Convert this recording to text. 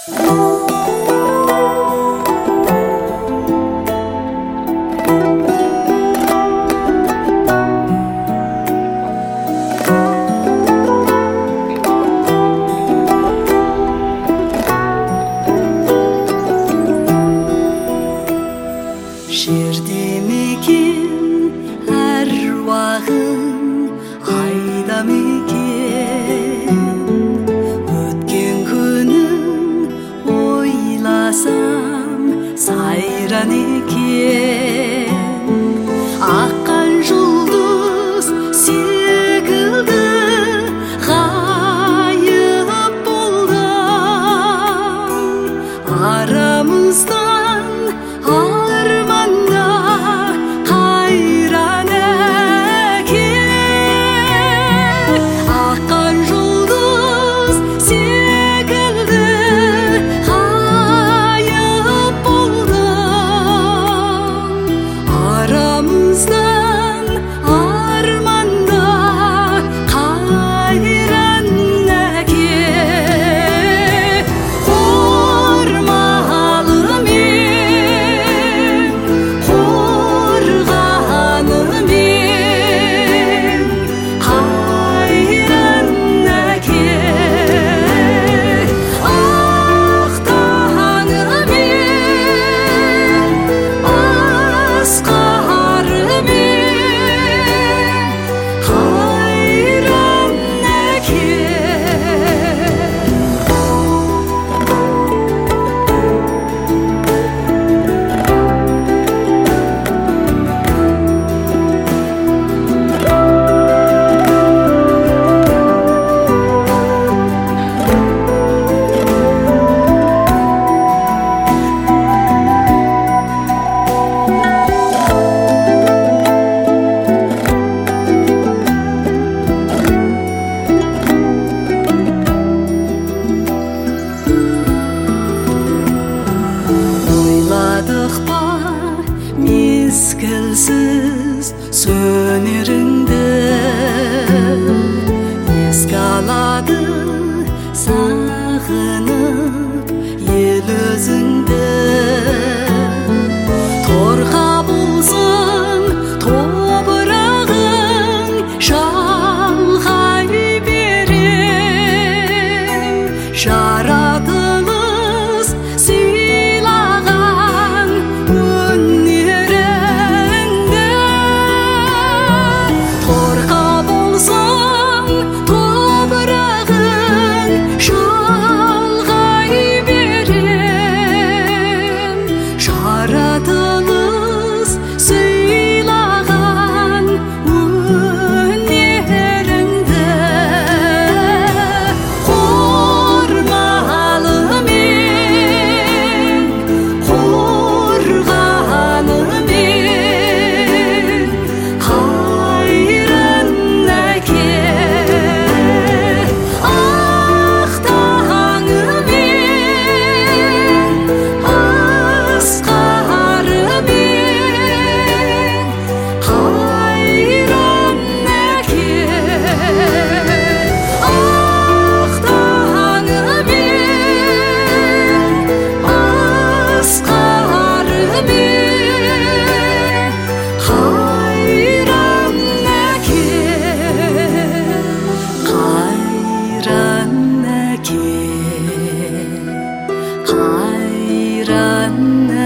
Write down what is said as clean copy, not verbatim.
Жердемекен әруағың қайда мекен? Өткен күнің ойласам сайран екен. Аққан жұлдыз секілді ғайып болдың. Арамыздан арманда қайран екен. Аққан жұлдыз секілді ғайып болдың. Арамыздан арманда қайран екен. Мезгілсіз сөнеріңді еске алады сағынып ел өзіңді. Торқа болсын тобырағың шалғай берем. Жаратылыс сыйлаған өнеріңді. Торқа болсын тобырағың шалғай берем. Жаратылыс сыйлаған өнеріңді. Қайран